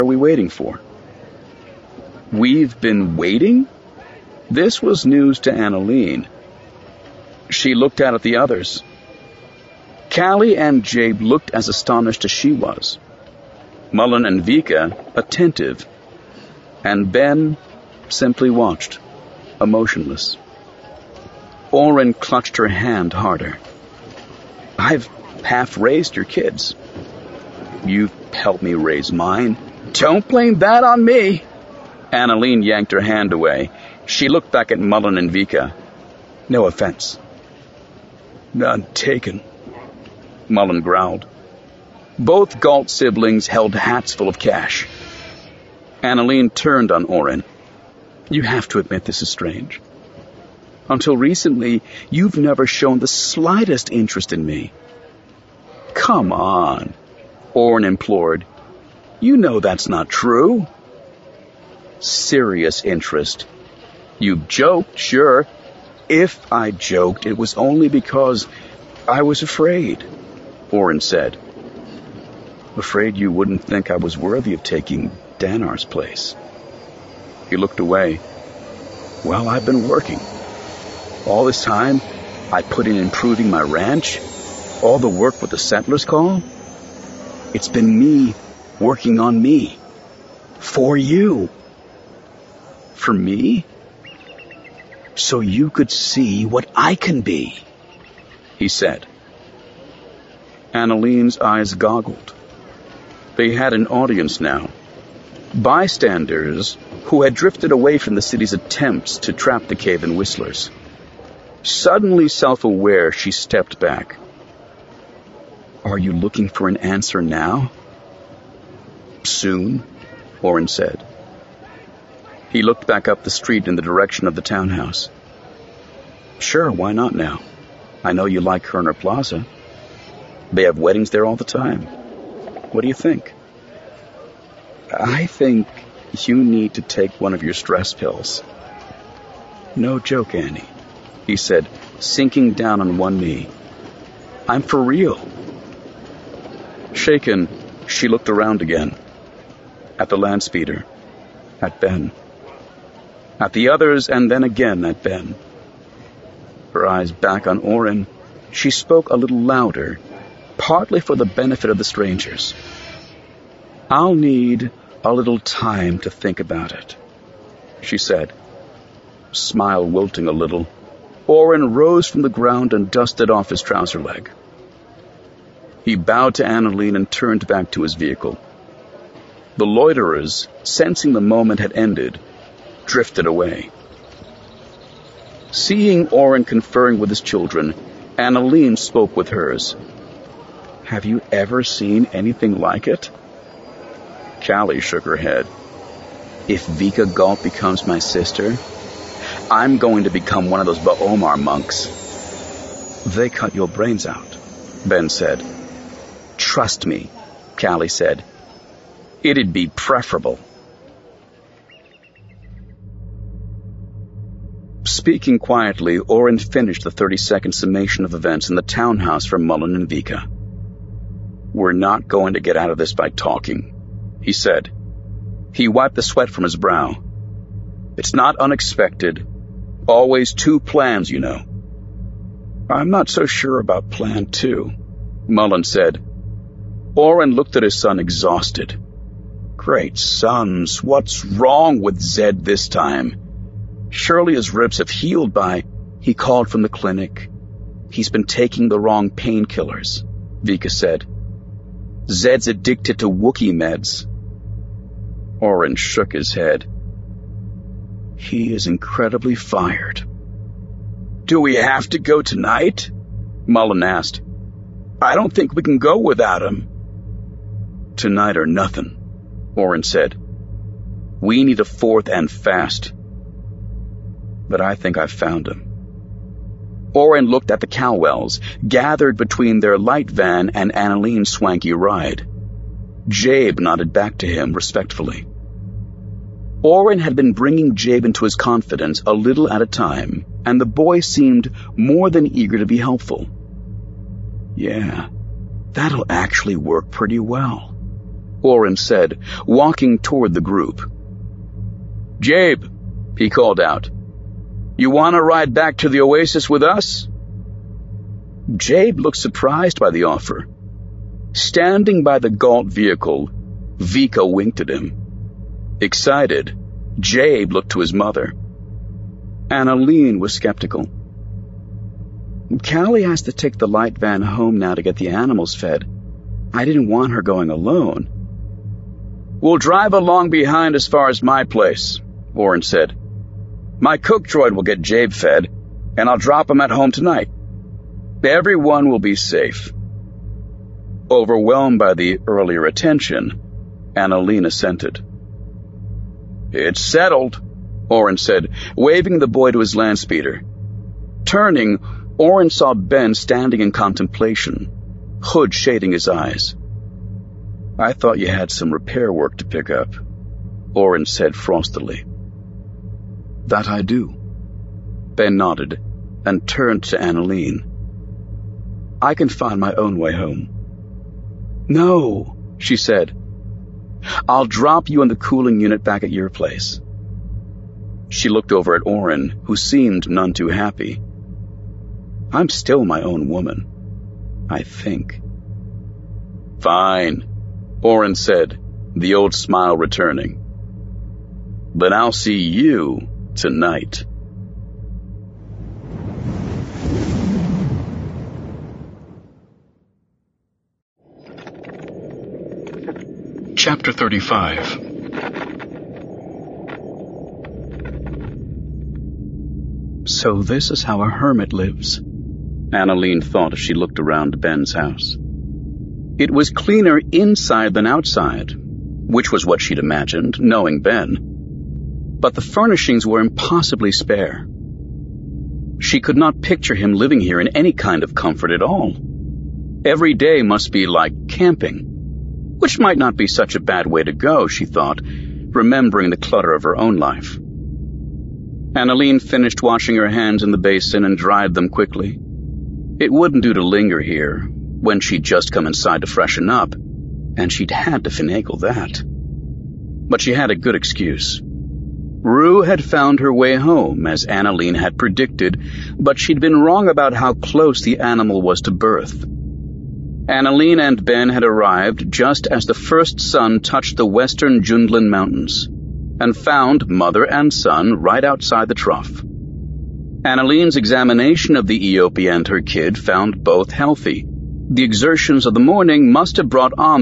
are we waiting for?" "We've been waiting?" This was news to Annalene. She looked out at the others. Callie and Jabe looked as astonished as she was. Mullen and Vika, attentive. And Ben simply watched, emotionless. Oren clutched her hand harder. "I've half-raised your kids. You've helped me raise mine." "Don't blame that on me." Annalene yanked her hand away. She looked back at Mullen and Vika. "No offense." "None taken," Mullen growled. Both Galt siblings held hats full of cash. Annalene turned on Oren. "You have to admit this is strange. Until recently, you've never shown the slightest interest in me." "Come on," Oren implored. "You know that's not true." "Serious interest. You've joked, sure. If I joked, it was only because I was afraid," Oren said. "Afraid you wouldn't think I was worthy of taking Danar's place." He looked away. "Well, I've been working. All this time, I put in improving my ranch, all the work with the settlers' call. It's been me working on me. For you." "For me?" "So you could see what I can be," he said. Annalene's eyes goggled. They had an audience now. Bystanders who had drifted away from the city's attempts to trap the Cave-in Whistlers. Suddenly self-aware, she stepped back. "Are you looking for an answer now?" "Soon," Oren said. He looked back up the street in the direction of the townhouse. "Sure, why not now? I know you like Kerner Plaza. They have weddings there all the time. What do you think?" "I think you need to take one of your stress pills." "No joke, Annie," he said, sinking down on one knee. "I'm for real." Shaken, she looked around again. At the land speeder. At Ben. At the others, and then again at Ben. Her eyes back on Oren, she spoke a little louder, partly for the benefit of the strangers. "I'll need a little time to think about it," she said. Smile wilting a little, Oren rose from the ground and dusted off his trouser leg. He bowed to Annalene and turned back to his vehicle. The loiterers, sensing the moment had ended, drifted away. Seeing Oren conferring with his children, Annalene spoke with hers. "Have you ever seen anything like it?" Callie shook her head. "If Vika Galt becomes my sister, I'm going to become one of those Ba'omar monks." "They cut your brains out," Ben said. "Trust me," Callie said. "It'd be preferable." Speaking quietly, Oren finished the 30-second summation of events in the townhouse for Mullen and Vika. "We're not going to get out of this by talking," he said. He wiped the sweat from his brow. "It's not unexpected. Always two plans, you know." "I'm not so sure about plan 2, Mullen said. Oren looked at his son, exhausted. "Great sons, what's wrong with Zed this time? Surely his ribs have healed by—" "He called from the clinic. He's been taking the wrong painkillers," Vika said. "Zed's addicted to Wookiee meds." Oren shook his head. "He is incredibly fired." "Do we have to go tonight?" Mullen asked. "I don't think we can go without him." "Tonight or nothing," Oren said. "We need a fourth and fast. But I think I've found him." Oren looked at the Calwells, gathered between their light van and Annalene's swanky ride. Jabe nodded back to him respectfully. Oren had been bringing Jabe into his confidence a little at a time, and the boy seemed more than eager to be helpful. "Yeah, that'll actually work pretty well." Oren said, walking toward the group. "Jabe," he called out, "you want to ride back to the oasis with us?" Jabe looked surprised by the offer. Standing by the Galt vehicle, Vika winked at him. Excited, Jabe looked to his mother. Annalene was skeptical. "Callie has to take the light van home now to get the animals fed. I didn't want her going alone." "We'll drive along behind as far as my place," Oren said. "My cook droid will get Jabe fed, and I'll drop him at home tonight. Everyone will be safe." Overwhelmed by the earlier attention, Annalene assented. "It's settled," Oren said, waving the boy to his land speeder. Turning, Oren saw Ben standing in contemplation, hood shading his eyes. "I thought you had some repair work to pick up," Oren said frostily. "That I do." Ben nodded and turned to Annalene. "I can find my own way home." "No," she said. "I'll drop you in the cooling unit back at your place." She looked over at Oren, who seemed none too happy. "I'm still my own woman, I think." "Fine," Oren said, the old smile returning. "Then I'll see you tonight." Chapter 35. So this is how a hermit lives, Annalene thought as she looked around Ben's house. It was cleaner inside than outside, which was what she'd imagined, knowing Ben. But the furnishings were impossibly spare. She could not picture him living here in any kind of comfort at all. Every day must be like camping, which might not be such a bad way to go, she thought, remembering the clutter of her own life. Annalene finished washing her hands in the basin and dried them quickly. It wouldn't do to linger here, when she'd just come inside to freshen up, and she'd had to finagle that. But she had a good excuse. Rue had found her way home, as Annalene had predicted, but she'd been wrong about how close the animal was to birth. Annalene and Ben had arrived just as the first sun touched the western Jundland Mountains, and found mother and son right outside the trough. Annalene's examination of the Eopie and her kid found both healthy. The exertions of the morning must have brought on